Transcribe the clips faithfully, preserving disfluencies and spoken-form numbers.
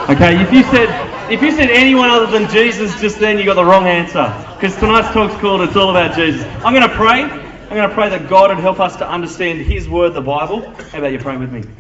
Okay, if you said if you said anyone other than Jesus just then, you got the wrong answer. Because tonight's talk's called It's All About Jesus. I'm going to pray. I'm going to pray that God would help us to understand His Word, the Bible. How about you pray with me?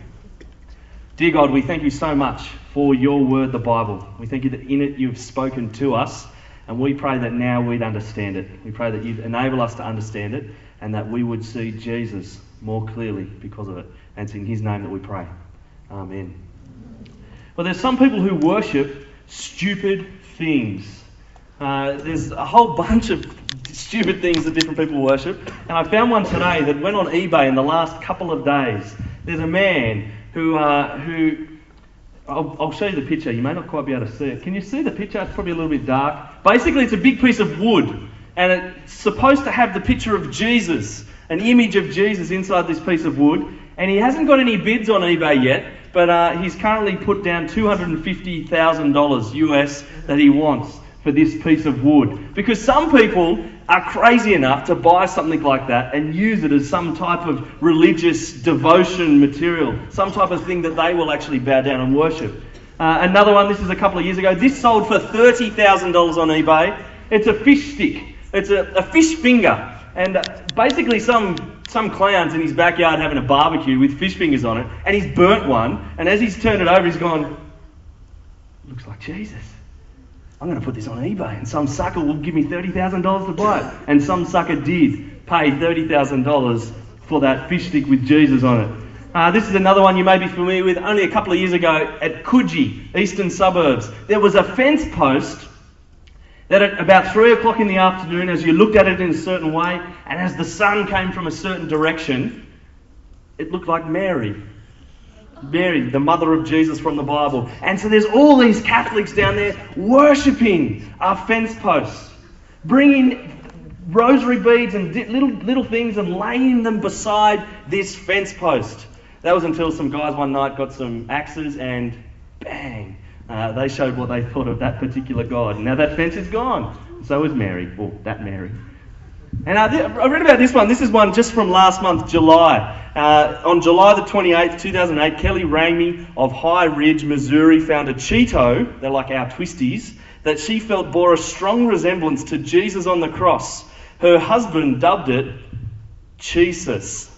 Dear God, we thank you so much for your Word, the Bible. We thank you that in it you've spoken to us, and we pray that now we'd understand it. We pray that you'd enable us to understand it, and that we would see Jesus more clearly because of it. And it's in His name that we pray. Amen. Well, there's some people who worship stupid things. Uh, there's a whole bunch of stupid things that different people worship. And I found one today that went on eBay in the last couple of days. There's a man who, uh, who I'll, I'll show you the picture. You may not quite be able to see it. Can you see the picture? It's probably a little bit dark. Basically, it's a big piece of wood. And it's supposed to have the picture of Jesus, an image of Jesus inside this piece of wood. And he hasn't got any bids on eBay yet. But uh, he's currently put down two hundred fifty thousand dollars U S that he wants for this piece of wood. Because some people are crazy enough to buy something like that and use it as some type of religious devotion material, some type of thing that they will actually bow down and worship. Uh, another one, this is a couple of years ago, this sold for thirty thousand dollars on eBay. It's a fish stick. It's a, a fish finger. And uh, basically some... Some clown's in his backyard having a barbecue with fish fingers on it, and he's burnt one, and as he's turned it over, he's gone, looks like Jesus. I'm going to put this on eBay, and some sucker will give me thirty thousand dollars to buy it. And some sucker did pay thirty thousand dollars for that fish stick with Jesus on it. Uh, this is another one you may be familiar with. Only a couple of years ago at Coogee, eastern suburbs, there was a fence post that at about three o'clock in the afternoon, as you looked at it in a certain way, and as the sun came from a certain direction, it looked like Mary. Mary, the mother of Jesus from the Bible. And so there's all these Catholics down there worshipping our fence posts, bringing rosary beads and little little things and laying them beside this fence post. That was until some guys one night got some axes and bang, Uh, they showed what they thought of that particular god. Now that fence is gone. So is Mary. Well, that Mary. And I, th- I read about this one. This is one just from last month, July. Uh, on July the twenty-eighth, two thousand eight, Kelly Ramey of High Ridge, Missouri, found a Cheeto, they're like our Twisties, that she felt bore a strong resemblance to Jesus on the cross. Her husband dubbed it Jesus.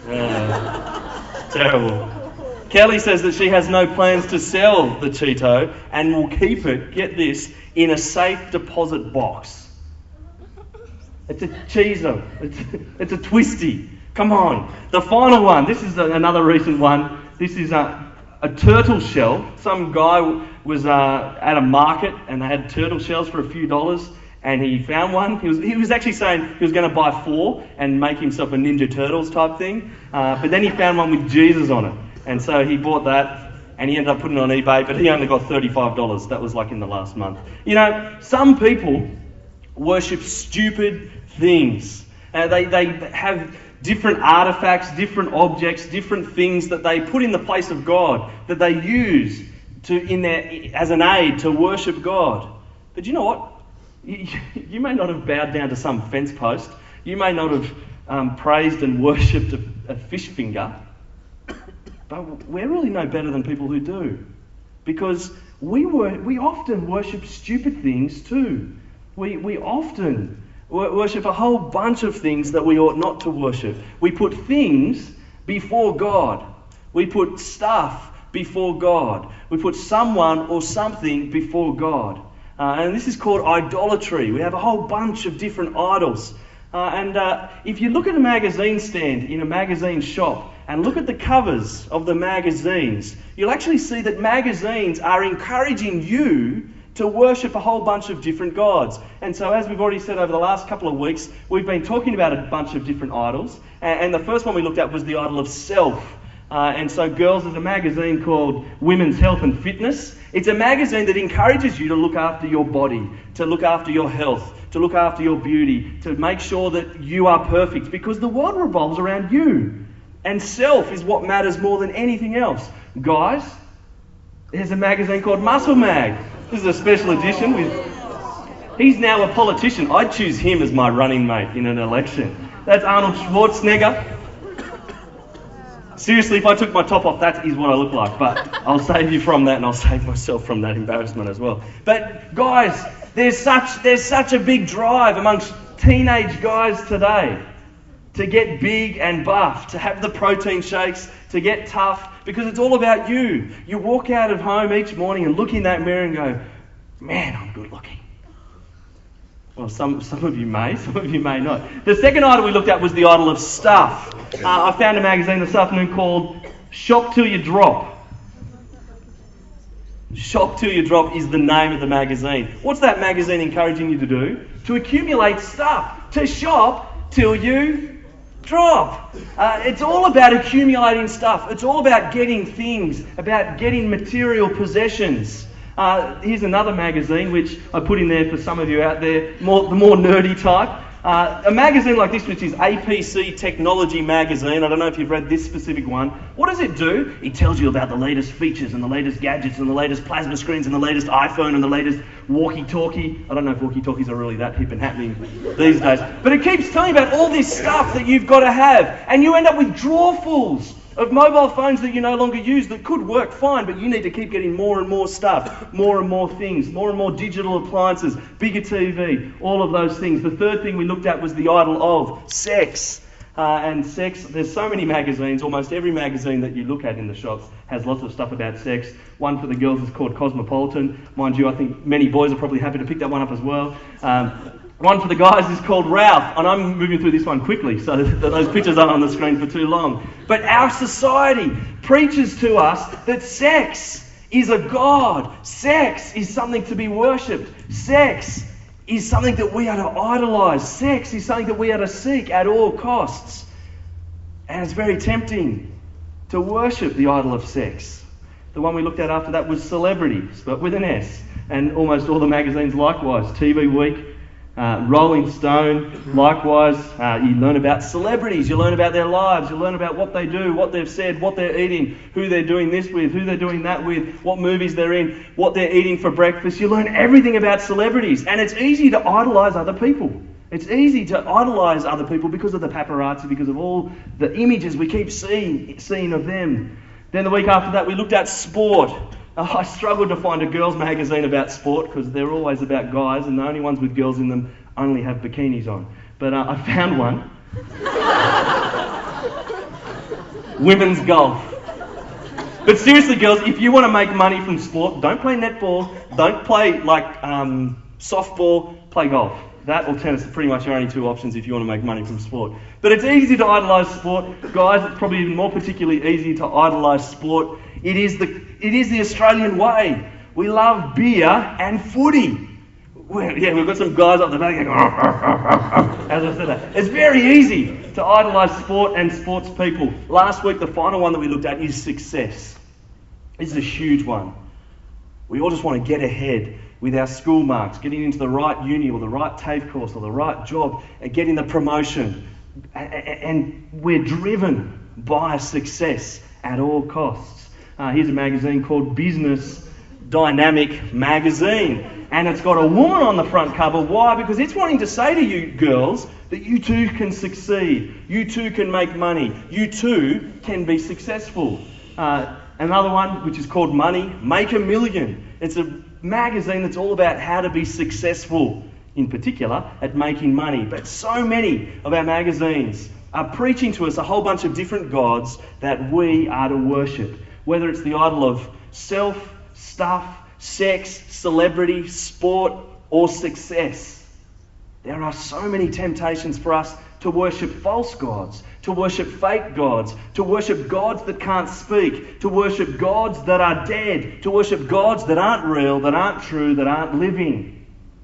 Uh, terrible. Kelly says that she has no plans to sell the Cheeto and will keep it, get this, in a safe deposit box. It's a Cheeto. It's, it's a Twisty. Come on. The final one. This is another recent one. This is a, a turtle shell. Some guy was uh, at a market and they had turtle shells for a few dollars and he found one. He was, he was actually saying he was going to buy four and make himself a Ninja Turtles type thing. Uh, but then he found one with Jesus on it. And so he bought that and he ended up putting it on eBay, but he only got thirty-five dollars. That was like in the last month. You know, some people worship stupid things. Uh, they, they have different artifacts, different objects, different things that they put in the place of God, that they use to in their as an aid to worship God. But you know what? You, you may not have bowed down to some fence post. You may not have um, praised and worshipped a, a fish finger. But we're really no better than people who do. Because we wor- we often worship stupid things too. We we often wor- worship a whole bunch of things that we ought not to worship. We put things before God. We put stuff before God. We put someone or something before God. Uh, and this is called idolatry. We have a whole bunch of different idols. Uh, and uh, if you look at a magazine stand in a magazine shop and look at the covers of the magazines, you'll actually see that magazines are encouraging you to worship a whole bunch of different gods. And so as we've already said over the last couple of weeks, we've been talking about a bunch of different idols. And, and the first one we looked at was the idol of self. Uh, and so Girls is a magazine called Women's Health and Fitness. It's a magazine that encourages you to look after your body, to look after your health, to look after your beauty, to make sure that you are perfect, because the world revolves around you. And self is what matters more than anything else. Guys, there's a magazine called Muscle Mag. This is a special edition. With, he's now a politician. I'd choose him as my running mate in an election. That's Arnold Schwarzenegger. Seriously, if I took my top off, that is what I look like. But I'll save you from that, and I'll save myself from that embarrassment as well. But guys, there's such there's such a big drive amongst teenage guys today to get big and buff, to have the protein shakes, to get tough, because it's all about you. You walk out of home each morning and look in that mirror and go, man, I'm good looking. Well, some some of you may, some of you may not. The second idol we looked at was the idol of stuff. Uh, I found a magazine this afternoon called Shop Till You Drop. Shop Till You Drop is the name of the magazine. What's that magazine encouraging you to do? To accumulate stuff. To shop till you drop. Uh, it's all about accumulating stuff. It's all about getting things, about getting material possessions. Uh, here's another magazine which I put in there for some of you out there, more, the more nerdy type. Uh, a magazine like this, which is A P C Technology Magazine. I don't know if you've read this specific one. What does it do? It tells you about the latest features and the latest gadgets and the latest plasma screens and the latest iPhone and the latest walkie-talkie. I don't know if walkie-talkies are really that hip and happening these days. But it keeps telling you about all this stuff that you've got to have. And you end up with drawerfuls of mobile phones that you no longer use that could work fine, but you need to keep getting more and more stuff, more and more things, more and more digital appliances, bigger T V, all of those things. The third thing we looked at was the idol of sex. Uh, and sex, there's so many magazines, almost every magazine that you look at in the shops has lots of stuff about sex. One for the girls is called Cosmopolitan. Mind you, I think many boys are probably happy to pick that one up as well. Um, One for the guys is called Ralph, and I'm moving through this one quickly so that those pictures aren't on the screen for too long. But our society preaches to us that sex is a god. Sex is something to be worshipped. Sex is something that we are to idolise. Sex is something that we are to seek at all costs. And it's very tempting to worship the idol of sex. The one we looked at after that was celebrities, but with an S. And almost all the magazines likewise. T V Week, Uh, Rolling Stone, likewise. Uh, you learn about celebrities, you learn about their lives, you learn about what they do, what they've said, what they're eating, who they're doing this with, who they're doing that with, what movies they're in, what they're eating for breakfast. You learn everything about celebrities, and it's easy to idolise other people. It's easy to idolise other people because of the paparazzi, because of all the images we keep seeing, seeing of them. Then the week after that we looked at sport. I struggled to find a girls' magazine about sport because they're always about guys, and the only ones with girls in them only have bikinis on. But uh, I found one. Women's golf. But seriously, girls, if you want to make money from sport, don't play netball, don't play like um, softball, play golf. That or tennis are pretty much your only two options if you want to make money from sport. But it's easy to idolise sport. Guys, it's probably even more particularly easy to idolise sport. It is the it is the Australian way. We love beer and footy. Well, yeah, we've got some guys up the back going, as I said that. It's very easy to idolise sport and sports people. Last week, the final one that we looked at is success. This is a huge one. We all just want to get ahead with our school marks, getting into the right uni or the right TAFE course or the right job, and getting the promotion. And we're driven by success at all costs. Uh, here's a magazine called Business Dynamic Magazine. And it's got a woman on the front cover. Why? Because it's wanting to say to you girls that you too can succeed. You too can make money. You too can be successful. Uh, another one, which is called Money, Make a Million. It's a magazine that's all about how to be successful, in particular, at making money. But so many of our magazines are preaching to us a whole bunch of different gods that we are to worship. Whether it's the idol of self, stuff, sex, celebrity, sport, or success. There are so many temptations for us to worship false gods, to worship fake gods, to worship gods that can't speak, to worship gods that are dead, to worship gods that aren't real, that aren't true, that aren't living.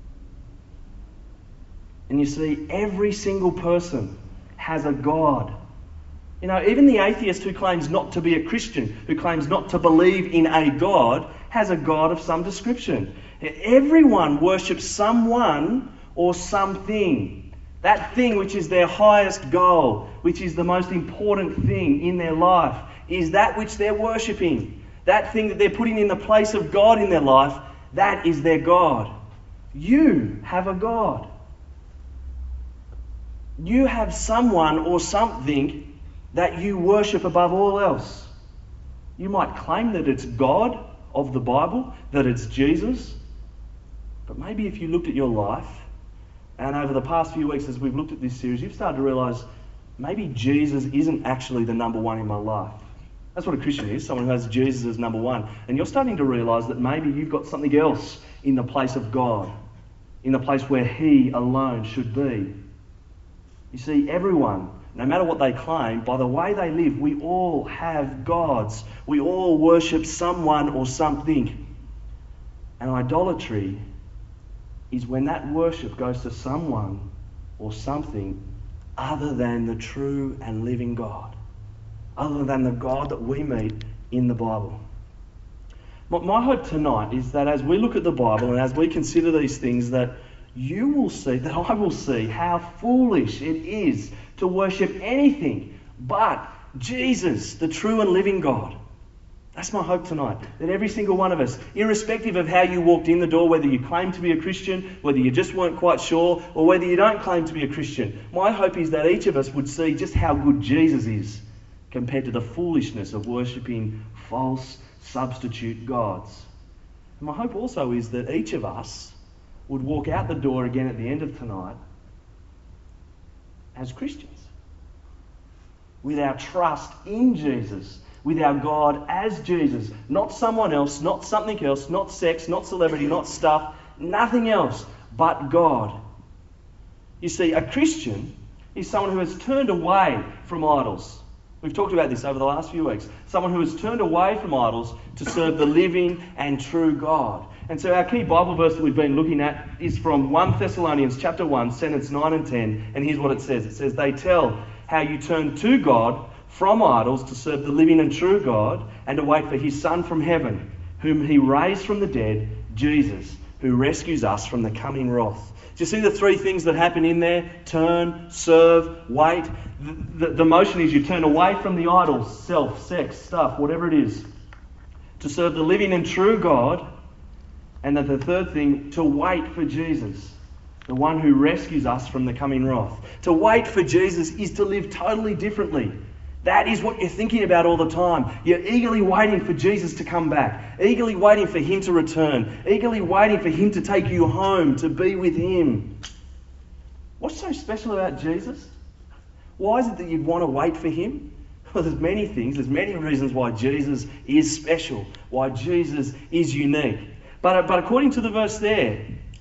And you see, every single person has a god. You know, even the atheist who claims not to be a Christian, who claims not to believe in a God, has a God of some description. Everyone worships someone or something. That thing which is their highest goal, which is the most important thing in their life, is that which they're worshipping. That thing that they're putting in the place of God in their life, that is their God. You have a God. You have someone or something that you worship above all else. You might claim that it's God of the Bible, that it's Jesus, but maybe if you looked at your life, and over the past few weeks as we've looked at this series, you've started to realise maybe Jesus isn't actually the number one in my life. That's what a Christian is, someone who has Jesus as number one. And you're starting to realise that maybe you've got something else in the place of God, in the place where He alone should be. You see, everyone, no matter what they claim, by the way they live, we all have gods. We all worship someone or something. And idolatry is when that worship goes to someone or something other than the true and living God, other than the God that we meet in the Bible. My hope tonight is that as we look at the Bible and as we consider these things, that you will see, that I will see how foolish it is to worship anything but Jesus, the true and living God. That's my hope tonight, that every single one of us, irrespective of how you walked in the door, whether you claim to be a Christian, whether you just weren't quite sure, or whether you don't claim to be a Christian, my hope is that each of us would see just how good Jesus is compared to the foolishness of worshipping false substitute gods. And my hope also is that each of us would walk out the door again at the end of tonight as Christians, with our trust in Jesus, with our God as Jesus, not someone else, not something else, not sex, not celebrity, not stuff, nothing else but God. You see, a Christian is someone who has turned away from idols. We've talked about this over the last few weeks. Someone who has turned away from idols to serve the living and true God. And so our key Bible verse that we've been looking at is from First Thessalonians chapter one, sentence nine and ten. And here's what it says. It says, "They tell how you turned to God from idols to serve the living and true God and to wait for His Son from heaven, whom He raised from the dead, Jesus, who rescues us from the coming wrath." Do you see the three things that happen in there? Turn, serve, wait. The, the, the motion is you turn away from the idols, self, sex, stuff, whatever it is, to serve the living and true God. And then the third thing, to wait for Jesus, the one who rescues us from the coming wrath. To wait for Jesus is to live totally differently. That is what you're thinking about all the time. You're eagerly waiting for Jesus to come back, eagerly waiting for Him to return, eagerly waiting for Him to take you home, to be with Him. What's so special about Jesus? Why is it that you'd want to wait for Him? Well, there's many things, there's many reasons why Jesus is special, why Jesus is unique. But, but according to the verse there,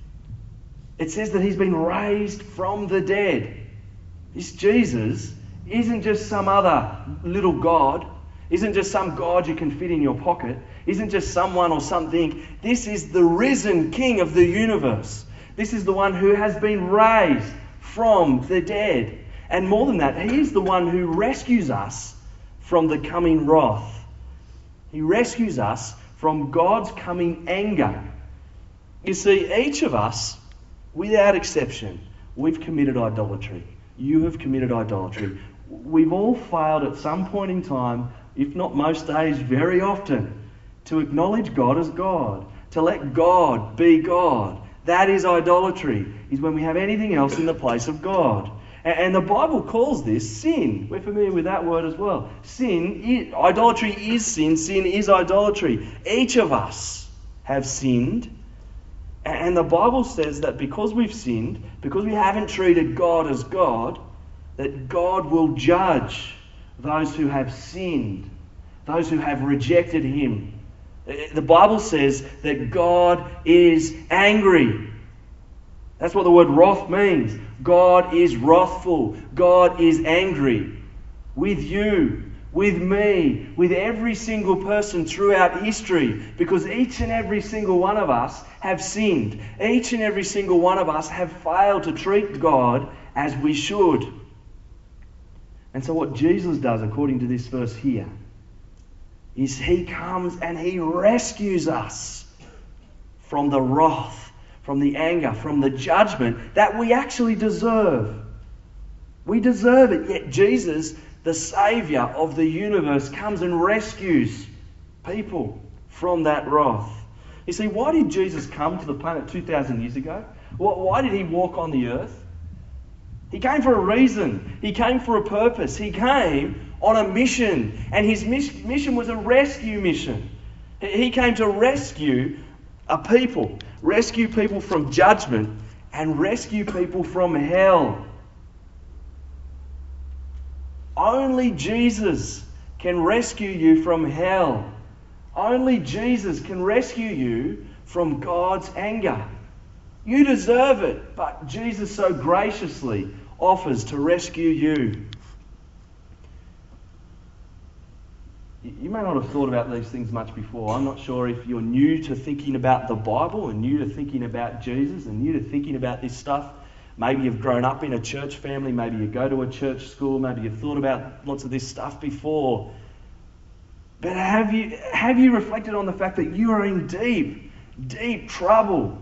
it says that He's been raised from the dead. This Jesus isn't just some other little God, isn't just some God you can fit in your pocket, isn't just someone or something. This is the risen King of the universe. This is the one who has been raised from the dead. And more than that, He is the one who rescues us from the coming wrath. He rescues us from God's coming anger. You see, each of us, without exception, we've committed idolatry. You have committed idolatry. We've all failed at some point in time, if not most days, very often, to acknowledge God as God, to let God be God. That is idolatry, is when we have anything else in the place of God. And the Bible calls this sin. We're familiar with that word as well. Sin, is, idolatry is sin. Sin is idolatry. Each of us have sinned. And the Bible says that because we've sinned, because we haven't treated God as God, that God will judge those who have sinned, those who have rejected Him. The Bible says that God is angry. That's what the word wrath means. God is wrathful. God is angry with you, with me, with every single person throughout history, because each and every single one of us have sinned. Each and every single one of us have failed to treat God as we should. And so what Jesus does, according to this verse here, is He comes and He rescues us from the wrath, from the anger, from the judgment that we actually deserve. We deserve it, yet Jesus, the Saviour of the universe, comes and rescues people from that wrath. You see, why did Jesus come to the planet two thousand years ago? Why did He walk on the earth? He came for a reason. He came for a purpose. He came on a mission, and his mission was a rescue mission. He came to rescue a people, rescue people from judgment, and rescue people from hell. Only Jesus can rescue you from hell. Only Jesus can rescue you from God's anger. You deserve it, but Jesus so graciously offers to rescue you. You may not have thought about these things much before. I'm not sure if you're new to thinking about the Bible and new to thinking about Jesus and new to thinking about this stuff. Maybe you've grown up in a church family, maybe you go to a church school, maybe you've thought about lots of this stuff before. But have you have you reflected on the fact that you are in deep, deep trouble?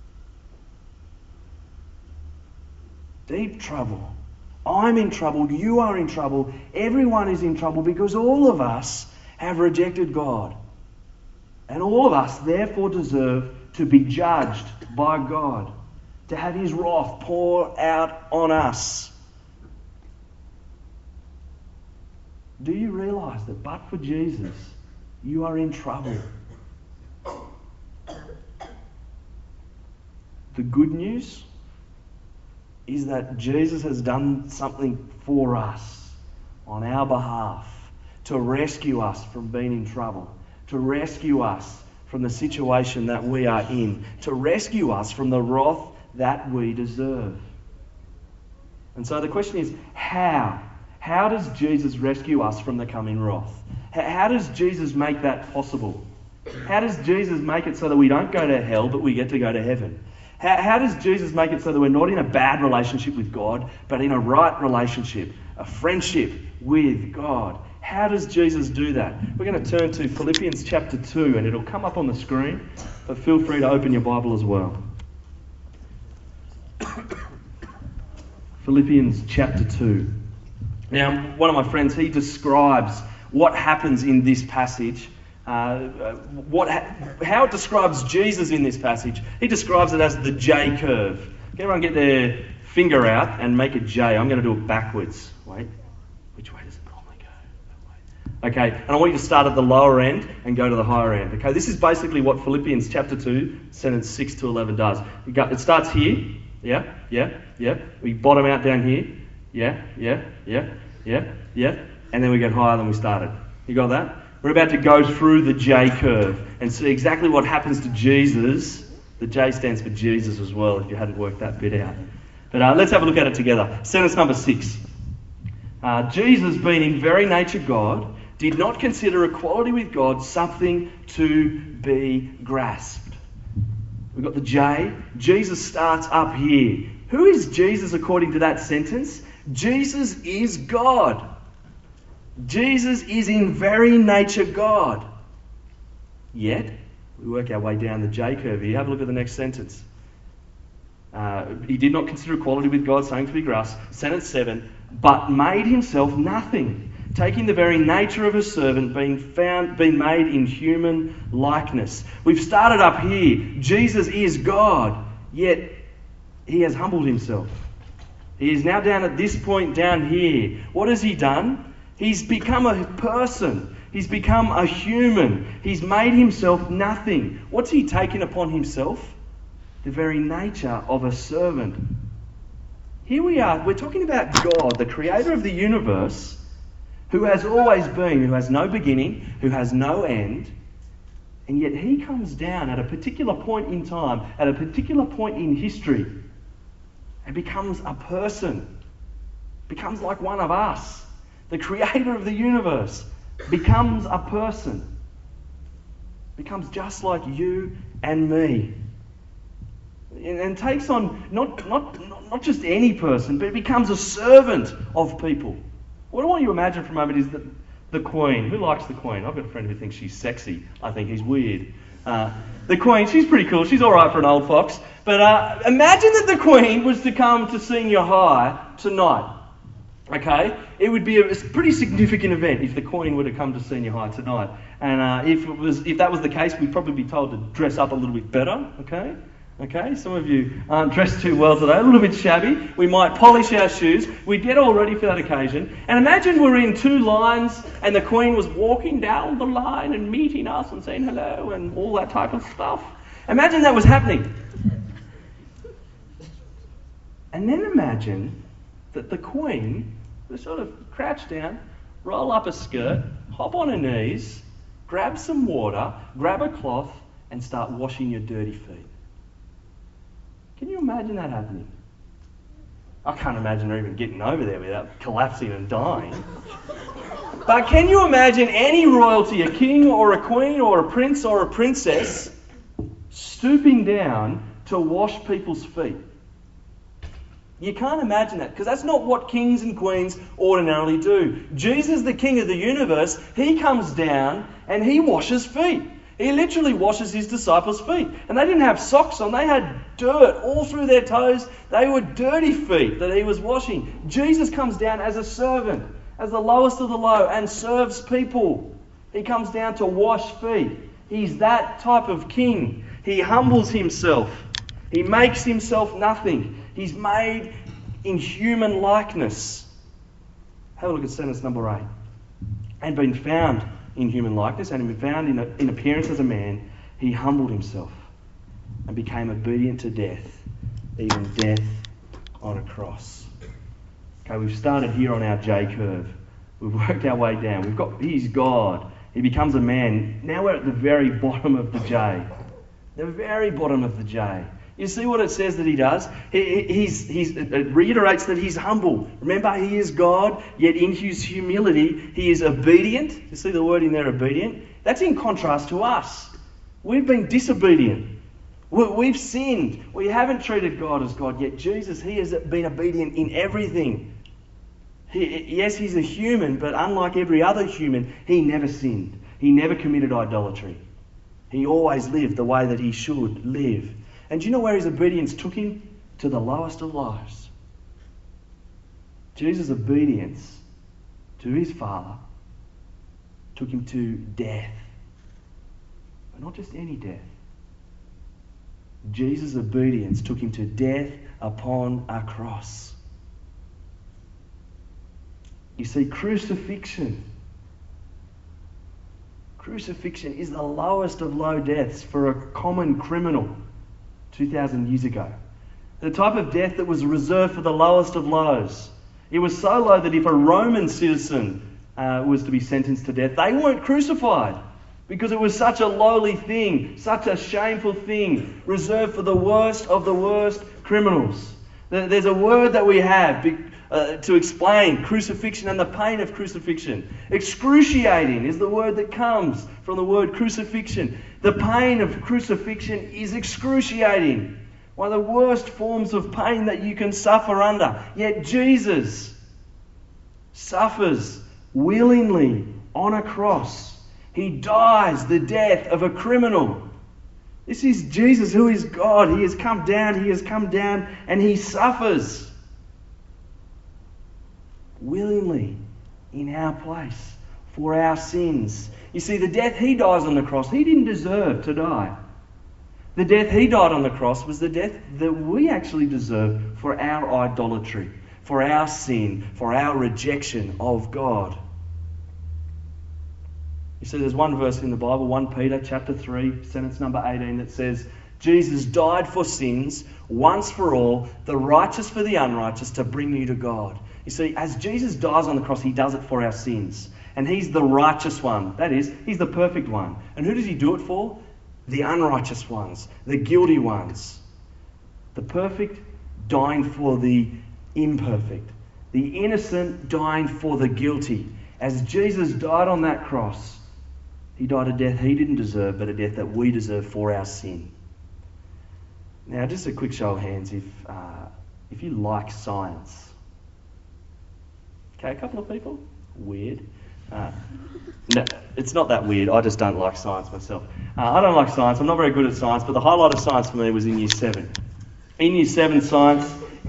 Deep trouble. I'm in trouble, you are in trouble, everyone is in trouble because all of us have rejected God. And all of us therefore deserve to be judged by God, to have his wrath pour out on us. Do you realise that but for Jesus, you are in trouble? The good news is that Jesus has done something for us on our behalf to rescue us from being in trouble, to rescue us from the situation that we are in, to rescue us from the wrath that we deserve. And so the question is, how? How does Jesus rescue us from the coming wrath? How does Jesus make that possible? How does Jesus make it so that we don't go to hell, but we get to go to heaven? How, how does Jesus make it so that we're not in a bad relationship with God, but in a right relationship, a friendship with God? How does Jesus do that? We're going to turn to Philippians chapter two, and it'll come up on the screen, but feel free to open your Bible as well. Philippians chapter two. Now, one of my friends, he describes what happens in this passage. Uh, what, how it describes Jesus in this passage. He describes it as the J curve. Can everyone get their finger out and make a J? I'm going to do it backwards. Wait, which way does it normally go? Okay, and I want you to start at the lower end and go to the higher end. Okay, this is basically what Philippians chapter two, sentence six to eleven does. You got, it starts here. Yeah, yeah, yeah. We bottom out down here. Yeah, yeah, yeah, yeah, yeah. And then we get higher than we started. You got that? We're about to go through the J curve and see exactly what happens to Jesus. The J stands for Jesus as well, if you hadn't worked that bit out. But uh, let's have a look at it together. Sentence number six. Uh, Jesus, being in very nature God, did not consider equality with God something to be grasped. We've got the J. Jesus starts up here. Who is Jesus according to that sentence? Jesus is God. Jesus is in very nature God. Yet, we work our way down the J curve here. Have a look at the next sentence. Uh, he did not consider equality with God something to be grasped. Sentence seven. But made himself nothing, taking the very nature of a servant, being found, being made in human likeness. We've started up here. Jesus is God, yet he has humbled himself. He is now down at this point down here. What has he done? He's become a person. He's become a human. He's made himself nothing. What's he taken upon himself? The very nature of a servant. Here we are. We're talking about God, the creator of the universe, who has always been, who has no beginning, who has no end. And yet he comes down at a particular point in time, at a particular point in history, and becomes a person. Becomes like one of us. The creator of the universe becomes a person. Becomes just like you and me. And takes on not, not, not just any person, but it becomes a servant of people. What I want you to imagine for a moment is that the Queen. Who likes the Queen? I've got a friend who thinks she's sexy. I think he's weird. Uh, the Queen, she's pretty cool. She's all right for an old fox. But uh, imagine that the Queen was to come to senior high tonight. Okay? It would be a pretty significant event if the Queen were to come to senior high tonight. And uh, if it was, if that was the case, we'd probably be told to dress up a little bit better. Okay? Okay, some of you aren't dressed too well today, a little bit shabby. We might polish our shoes. We'd get all ready for that occasion. And imagine we're in two lines and the Queen was walking down the line and meeting us and saying hello and all that type of stuff. Imagine that was happening. And then imagine that the Queen would sort of crouch down, roll up a skirt, hop on her knees, grab some water, grab a cloth and start washing your dirty feet. Can you imagine that happening? I can't imagine her even getting over there without collapsing and dying. But can you imagine any royalty, a king or a queen or a prince or a princess, stooping down to wash people's feet? You can't imagine that, because that's not what kings and queens ordinarily do. Jesus, the King of the universe, he comes down and he washes feet. He literally washes his disciples' feet. And they didn't have socks on. They had dirt all through their toes. They were dirty feet that he was washing. Jesus comes down as a servant, as the lowest of the low, and serves people. He comes down to wash feet. He's that type of king. He humbles himself. He makes himself nothing. He's made in human likeness. Have a look at sentence number eight. And been found in human likeness, and been found in, a, in appearance as a man, he humbled himself and became obedient to death, even death on a cross. Okay, we've started here on our J curve. We've worked our way down. We've got, he's God. He becomes a man. Now we're at the very bottom of the J. The very bottom of the J. You see what it says that he does? He, he's, he's, it reiterates that he's humble. Remember, he is God, yet in his humility, he is obedient. You see the word in there, obedient? That's in contrast to us. We've been disobedient. We've sinned. We haven't treated God as God, yet Jesus, he has been obedient in everything. He, yes, he's a human, but unlike every other human, he never sinned. He never committed idolatry. He always lived the way that he should live. And do you know where his obedience took him? To the lowest of lows. Jesus' obedience to his Father took him to death. But not just any death. Jesus' obedience took him to death upon a cross. You see, crucifixion. Crucifixion is the lowest of low deaths for a common criminal. two thousand years ago. The type of death that was reserved for the lowest of lows. It was so low that if a Roman citizen uh, was to be sentenced to death, they weren't crucified because it was such a lowly thing, such a shameful thing, reserved for the worst of the worst criminals. There's a word that we have uh, to explain crucifixion and the pain of crucifixion. Excruciating is the word that comes from the word crucifixion. The pain of crucifixion is excruciating. One of the worst forms of pain that you can suffer under. Yet Jesus suffers willingly on a cross. He dies the death of a criminal. This is Jesus, who is God. He has come down, he has come down, and he suffers willingly in our place for our sins. You see, the death he dies on the cross, he didn't deserve to die. The death he died on the cross was the death that we actually deserve for our idolatry, for our sin, for our rejection of God. You see, there's one verse in the Bible, First Peter chapter three, sentence number eighteen, that says, Jesus died for sins once for all, the righteous for the unrighteous, to bring you to God. You see, as Jesus dies on the cross, he does it for our sins. And he's the righteous one. That is, he's the perfect one. And who does he do it for? The unrighteous ones, the guilty ones. The perfect dying for the imperfect. The innocent dying for the guilty. As Jesus died on that cross, he died a death he didn't deserve, but a death that we deserve for our sin. Now, just a quick show of hands if uh, if you like science. Okay, a couple of people? Weird. Uh, no, it's not that weird. I just don't like science myself. Uh, I don't like science. I'm not very good at science, but the highlight of science for me was in year seven. In year seven science,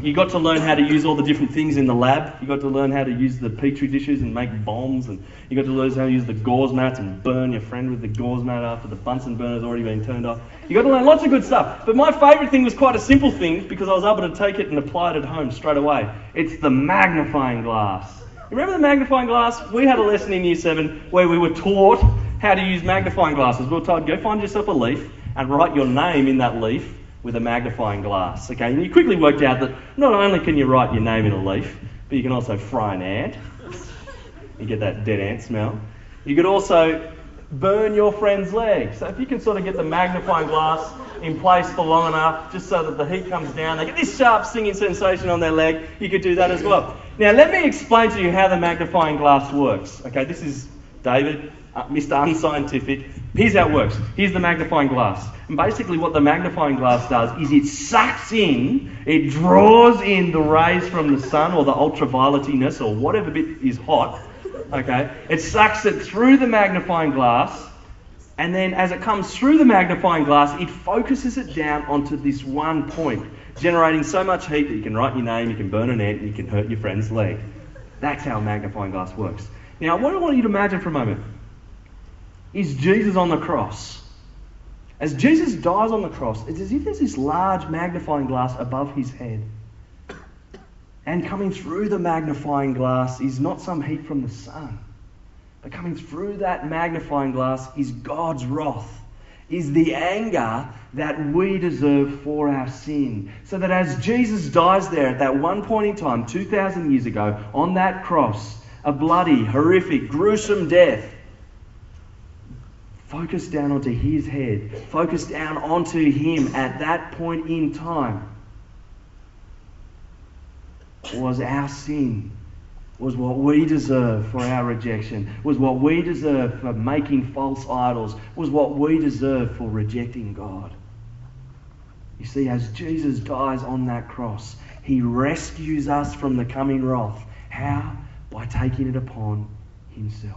You got to learn how to use all the different things in the lab. You got to learn how to use the petri dishes and make bombs, and you got to learn how to use the gauze mats and burn your friend with the gauze mat after the Bunsen burner's already been turned off. You got to learn lots of good stuff. But my favourite thing was quite a simple thing because I was able to take it and apply it at home straight away. It's the magnifying glass. You remember the magnifying glass? We had a lesson in Year seven where we were taught how to use magnifying glasses. We were told, go find yourself a leaf and write your name in that leaf with a magnifying glass. Okay, and you quickly worked out that not only can you write your name in a leaf, but you can also fry an ant. You get that dead ant smell. You could also burn your friend's leg. So if you can sort of get the magnifying glass in place for long enough, just so that the heat comes down, they get this sharp stinging sensation on their leg, you could do that as well. Now let me explain to you how the magnifying glass works. Okay, this is David, uh, Mister Unscientific. Here's how it works. Here's the magnifying glass. And basically what the magnifying glass does is it sucks in, it draws in the rays from the sun or the ultravioletiness or whatever bit is hot. Okay, it sucks it through the magnifying glass, and then as it comes through the magnifying glass, it focuses it down onto this one point, generating so much heat that you can write your name, you can burn an ant, and you can hurt your friend's leg. That's how a magnifying glass works. Now, what I want you to imagine for a moment is Jesus on the cross. As Jesus dies on the cross, it's as if there's this large magnifying glass above his head. And coming through the magnifying glass is not some heat from the sun, but coming through that magnifying glass is God's wrath, is the anger that we deserve for our sin. So that as Jesus dies there at that one point in time, two thousand years ago, on that cross, a bloody, horrific, gruesome death, focus down onto his head, focus down onto him at that point in time, was our sin, was what we deserve for our rejection, was what we deserve for making false idols, was what we deserve for rejecting God. You see, as Jesus dies on that cross, he rescues us from the coming wrath. How? By taking it upon himself.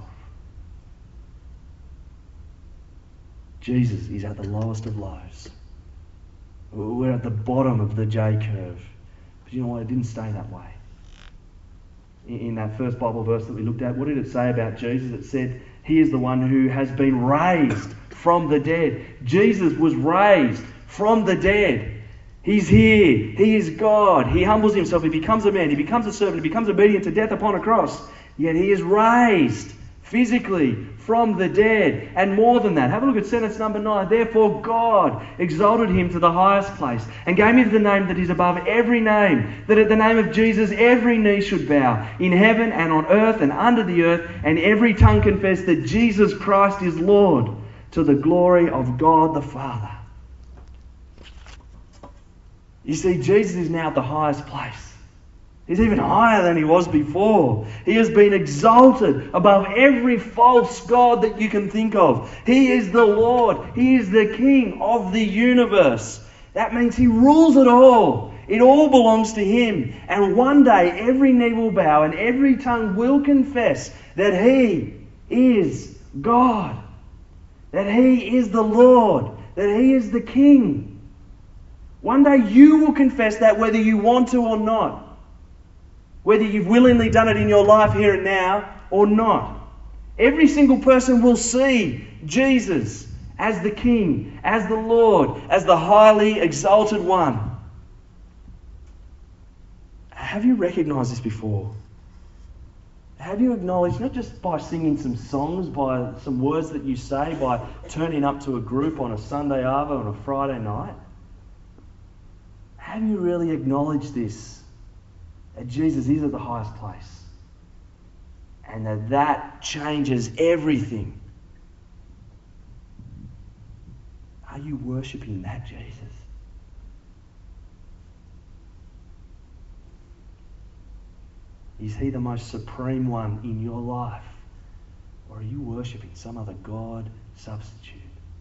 Jesus is at the lowest of lows. We're at the bottom of the J curve. But you know what? It didn't stay that way. In that first Bible verse that we looked at, what did it say about Jesus? It said, he is the one who has been raised from the dead. Jesus was raised from the dead. He's here. He is God. He humbles himself. He becomes a man. He becomes a servant. He becomes obedient to death upon a cross. Yet he is raised physically from the dead. And more than that, have a look at sentence number nine. Therefore God exalted him to the highest place and gave him the name that is above every name, that at the name of Jesus every knee should bow, in heaven and on earth and under the earth, and every tongue confess that Jesus Christ is Lord, to the glory of God the Father. You see, Jesus is now at the highest place. He's even higher than he was before. He has been exalted above every false god that you can think of. He is the Lord. He is the King of the universe. That means he rules it all. It all belongs to him. And one day every knee will bow and every tongue will confess that he is God. That he is the Lord. That he is the King. One day you will confess that whether you want to or not. Whether you've willingly done it in your life here and now or not. Every single person will see Jesus as the King, as the Lord, as the highly exalted one. Have you recognized this before? Have you acknowledged, not just by singing some songs, by some words that you say, by turning up to a group on a Sunday arvo on a Friday night? Have you really acknowledged this? That Jesus is at the highest place. And that that changes everything. Are you worshipping that Jesus? Is he the most supreme one in your life? Or are you worshipping some other God substitute?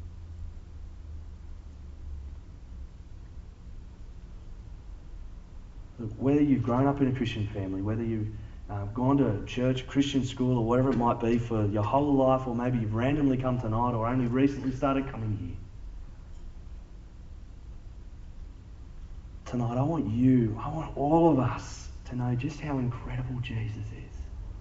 Look, whether you've grown up in a Christian family, whether you've uh, gone to church, Christian school, or whatever it might be for your whole life, or maybe you've randomly come tonight or only recently started coming here, tonight, I want you, I want all of us to know just how incredible Jesus is.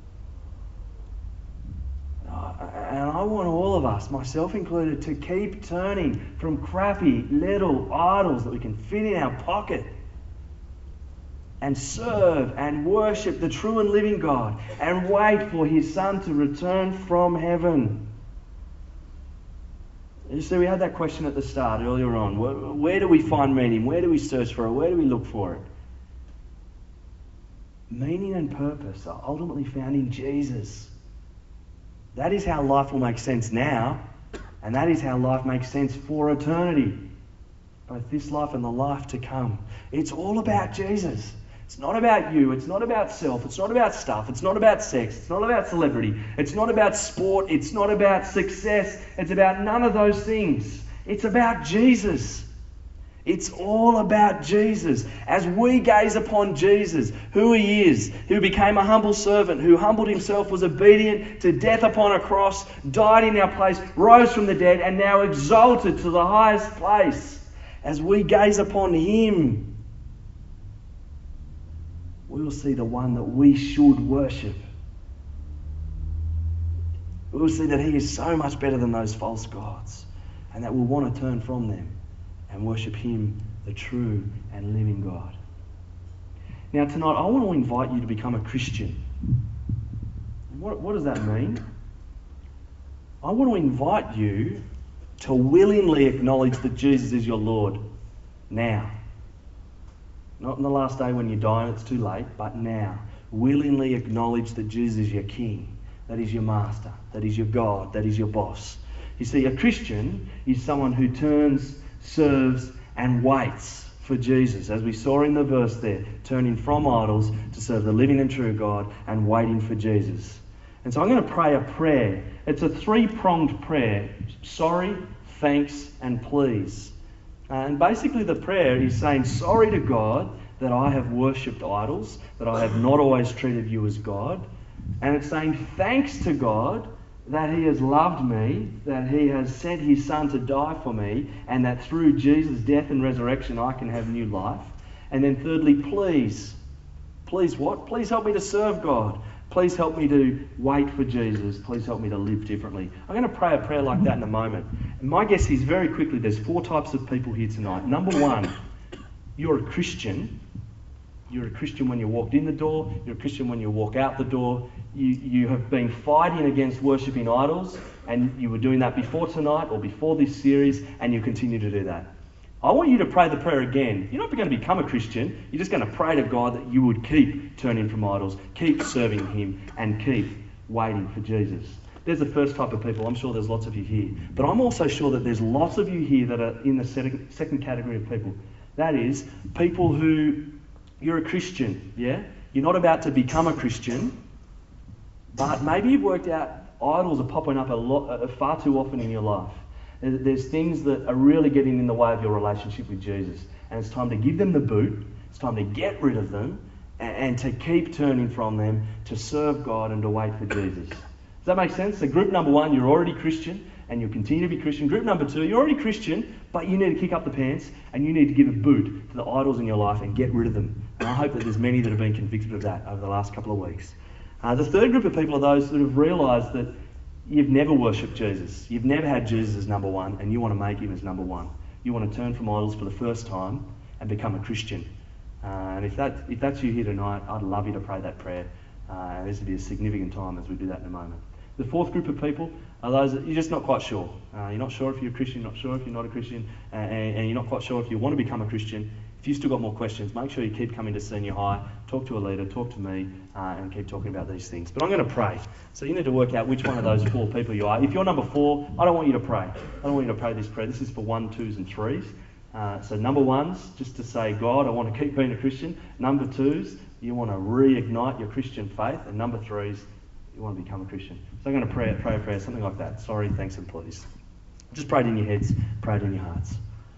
And I want all of us, myself included, to keep turning from crappy little idols that we can fit in our pocket and serve and worship the true and living God and wait for His Son to return from heaven. You see, we had that question at the start earlier on. Where, where do we find meaning? Where do we search for it? Where do we look for it? Meaning and purpose are ultimately found in Jesus. That is how life will make sense now, and that is how life makes sense for eternity, both this life and the life to come. It's all about Jesus. It's not about you. It's not about self. It's not about stuff. It's not about sex. It's not about celebrity. It's not about sport. It's not about success. It's about none of those things. It's about Jesus. It's all about Jesus. As we gaze upon Jesus, who He is, who became a humble servant, who humbled Himself, was obedient to death upon a cross, died in our place, rose from the dead, and now exalted to the highest place. As we gaze upon Him, we will see the one that we should worship. We will see that He is so much better than those false gods, and that we'll want to turn from them and worship Him, the true and living God. Now tonight, I want to invite you to become a Christian. What, what does that mean? I want to invite you to willingly acknowledge that Jesus is your Lord now. Not in the last day when you die and it's too late, but now. Willingly acknowledge that Jesus is your King, that He's your Master, that He's your God, that He's your boss. You see, a Christian is someone who turns, serves and waits for Jesus, as we saw in the verse there, turning from idols to serve the living and true God and waiting for Jesus. And so I'm going to pray a prayer. It's a three-pronged prayer: sorry, thanks and please. And basically the prayer is saying sorry to God that I have worshipped idols, that I have not always treated you as God. And it's saying thanks to God that He has loved me, that He has sent His Son to die for me, and that through Jesus' death and resurrection I can have new life. And then thirdly, please. Please what? Please help me to serve God. Please help me to wait for Jesus. Please help me to live differently. I'm going to pray a prayer like that in a moment. And my guess is very quickly there's four types of people here tonight. Number one, you're a Christian. You're a Christian when you walked in the door. You're a Christian when you walk out the door. You, you have been fighting against worshipping idols, and you were doing that before tonight or before this series, and you continue to do that. I want you to pray the prayer again. You're not going to become a Christian. You're just going to pray to God that you would keep turning from idols, keep serving Him, and keep waiting for Jesus. There's the first type of people. I'm sure there's lots of you here. But I'm also sure that there's lots of you here that are in the second category of people. That is, people who, you're a Christian, yeah? You're not about to become a Christian, but maybe you've worked out idols are popping up a lot, uh, far too often in your life. There's things that are really getting in the way of your relationship with Jesus. And it's time to give them the boot. It's time to get rid of them and, and to keep turning from them to serve God and to wait for Jesus. Does that make sense? So group number one, you're already Christian and you'll continue to be Christian. Group number two, you're already Christian, but you need to kick up the pants and you need to give a boot to the idols in your life and get rid of them. And I hope that there's many that have been convicted of that over the last couple of weeks. Uh, the third group of people are those that have realised that you've never worshipped Jesus. You've never had Jesus as number one, and you want to make Him as number one. You want to turn from idols for the first time and become a Christian. Uh, and if that if that's you here tonight, I'd love you to pray that prayer. Uh, and this will be a significant time as we do that in a moment. The fourth group of people are those that you're just not quite sure. Uh, you're not sure if you're a Christian, you're not sure if you're not a Christian, uh, and, and you're not quite sure if you want to become a Christian. If you've still got more questions, make sure you keep coming to senior high, talk to a leader, talk to me, uh, and keep talking about these things. But I'm going to pray. So you need to work out which one of those four people you are. If you're number four, I don't want you to pray. I don't want you to pray this prayer. This is for one, twos, and threes. Uh, so number ones, just to say, God, I want to keep being a Christian. Number twos, you want to reignite your Christian faith. And number threes, you want to become a Christian. So I'm going to pray, pray a prayer, something like that. Sorry, thanks, and please. Just pray it in your heads, pray it in your hearts.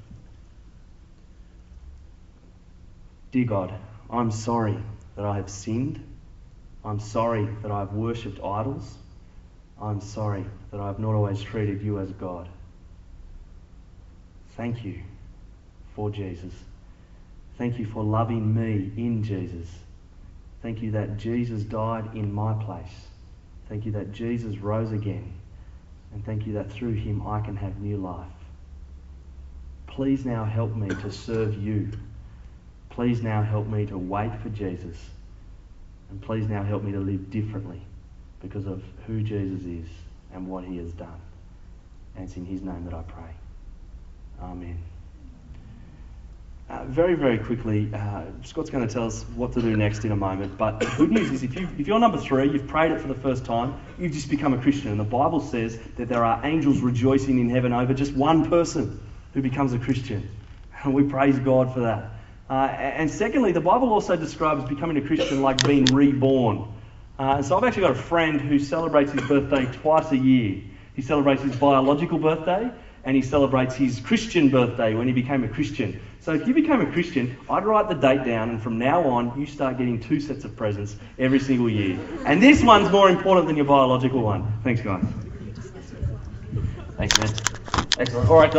Dear God, I'm sorry that I have sinned. I'm sorry that I have worshipped idols. I'm sorry that I have not always treated you as God. Thank you for Jesus. Thank you for loving me in Jesus. Thank you that Jesus died in my place. Thank you that Jesus rose again. And thank you that through him I can have new life. Please now help me to serve you. Please now help me to wait for Jesus. And please now help me to live differently because of who Jesus is and what he has done. And it's in his name that I pray. Amen. Uh, very, very quickly, uh, Scott's going to tell us what to do next in a moment. But the good news is if, you, if you're number three, you've prayed it for the first time, you've just become a Christian. And the Bible says that there are angels rejoicing in heaven over just one person who becomes a Christian. And we praise God for that. Uh, and secondly, the Bible also describes becoming a Christian like being reborn. Uh, so I've actually got a friend who celebrates his birthday twice a year. He celebrates his biological birthday and he celebrates his Christian birthday when he became a Christian. So if you became a Christian, I'd write the date down and from now on you start getting two sets of presents every single year. And this one's more important than your biological one. Thanks, guys. Thanks, man. Excellent. All right, guys.